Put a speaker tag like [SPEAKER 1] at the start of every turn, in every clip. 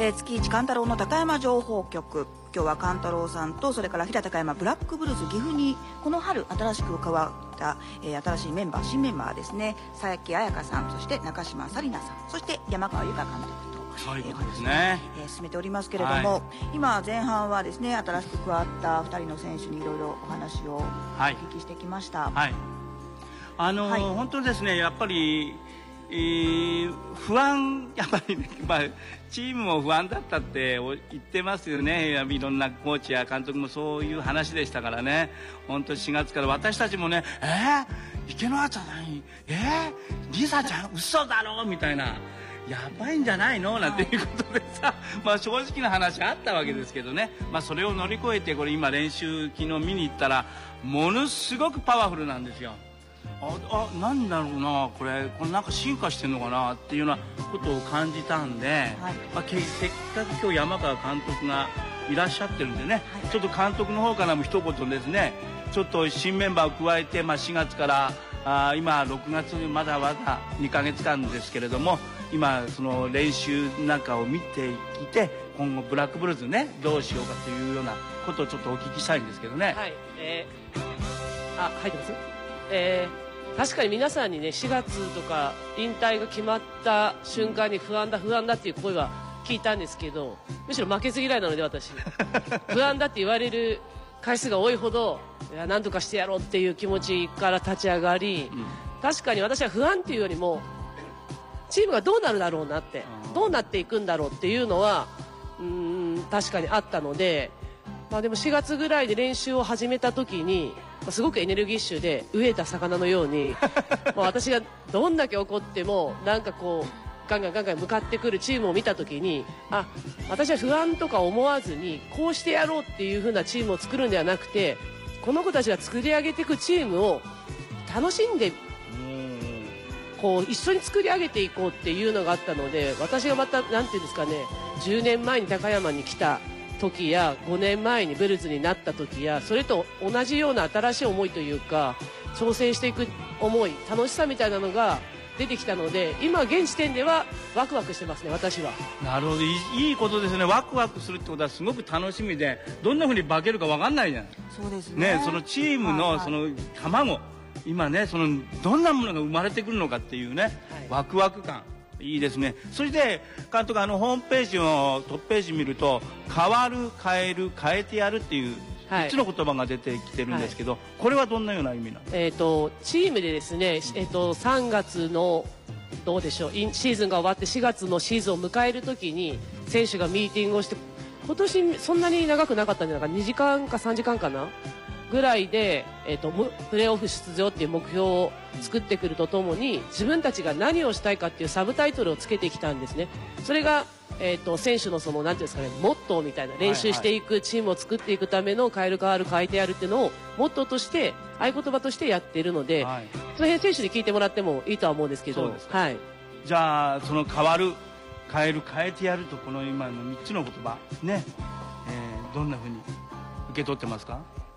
[SPEAKER 1] 月一勘太郎の高山情報局、今日は勘太郎さんとそれから飛騨高山ブラックブルース岐阜にこの春新しく加わった、新しいメンバー、新メンバーですね、佐々木彩香さん、そして中島紗理奈さん、そして山川由佳監督と
[SPEAKER 2] そういうことですね、
[SPEAKER 1] 進めておりますけれども、今前半はですね新しく加わった2人の選手にいろいろお話をお聞きしてきました。
[SPEAKER 2] 本当にですね、やっぱり、不安、やっぱりね、チームも不安だったって言ってますよね。いろんなコーチや監督もそういう話でしたからね。本当4月から私たちもね、池之端さん、リサちゃん嘘だろみたいな、やばいんじゃないのなんていうことでさ、正直な話あったわけですけどね、それを乗り越えて、これ今練習昨日見に行ったらものすごくパワフルなんですよ。なんだろうな、これなんか進化してるのかなっていうようなことを感じたんで、せっかく今日山川監督がいらっしゃってるんでね、ちょっと監督の方からも一言ですね、ちょっと新メンバーを加えて、4月から今6月まだ2ヶ月間ですけれども、今その練習なんかを見てきて、今後ブラックブルーズねどうしようかというようなことをちょっとお聞きしたいんですけどね。
[SPEAKER 3] 入ってます。確かに皆さんにね、4月とか引退が決まった瞬間に不安だっていう声は聞いたんですけど、むしろ負けず嫌いなので私不安だって言われる回数が多いほど、何とかしてやろうっていう気持ちから立ち上がり、確かに私は不安っていうよりもチームがどうなるだろうなって、どうなっていくんだろうっていうのは確かにあったので、でも4月ぐらいで練習を始めた時にすごくエネルギッシュで飢えた魚のように私がどんだけ怒ってもなんかこうガンガン向かってくるチームを見た時に、私は不安とか思わずにこうしてやろうっていう風なチームを作るんではなくて、この子たちが作り上げていくチームを楽しんでこう一緒に作り上げていこうっていうのがあったので、私がまたなんていうんですかね、10年前に高山に来た時や5年前にブルズになった時や、それと同じような新しい思いというか、挑戦していく思い、楽しさみたいなのが出てきたので、今現時点ではワクワクしてますね、私は。
[SPEAKER 2] なるほど、いいことですね。ワクワクするってことはすごく楽しみで、どんなふうに化けるか分かんないじゃない。
[SPEAKER 1] そうですね。
[SPEAKER 2] そのチームのその卵、今ね、どんなものが生まれてくるのかっていうね、ワクワク感いいですね。そして監督、ホームページのトップページ見ると、変わる、変える、変えてやるっていう3つの言葉が出てきてるんですけど、これはどんなような意味なんですか？
[SPEAKER 3] チームでですね、3月のどうでしょう、シーズンが終わって4月のシーズンを迎えるときに選手がミーティングをして、今年そんなに長くなかったんじゃないか、2時間か3時間かなぐらいで、プレーオフ出場っていう目標を作ってくるとともに、自分たちが何をしたいかっていうサブタイトルをつけてきたんですね。それが、選手のなんていうんですかね、モットーみたいな、練習していくチームを作っていくための変える変わる変えてやるっていうのをモットーとして合言葉としてやっているので、その辺選手に聞いてもらってもいいとは思うんですけど。
[SPEAKER 2] じゃあその変わる、変える、変えてやると、この今の3つの言葉ね、どんなふうに受け取ってますか？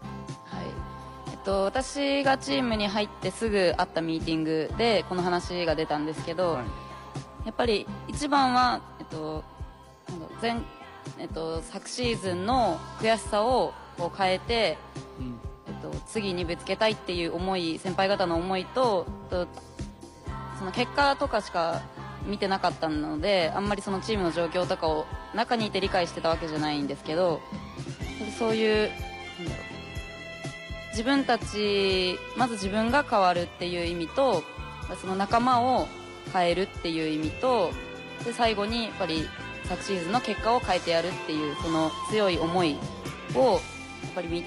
[SPEAKER 4] 私がチームに入ってすぐあったミーティングでこの話が出たんですけど、やっぱり一番は、昨シーズンの悔しさをこう変えて、次にぶつけたいっていう思い、先輩方の思いと、その結果とかしか見てなかったので、あんまりそのチームの状況とかを中にいて理解してたわけじゃないんですけど、そういう自分たち、まず自分が変わるっていう意味と、その仲間を変えるっていう意味と、で最後にやっぱり昨シーズンの結果を変えてやるっていうその強い思いをやっぱり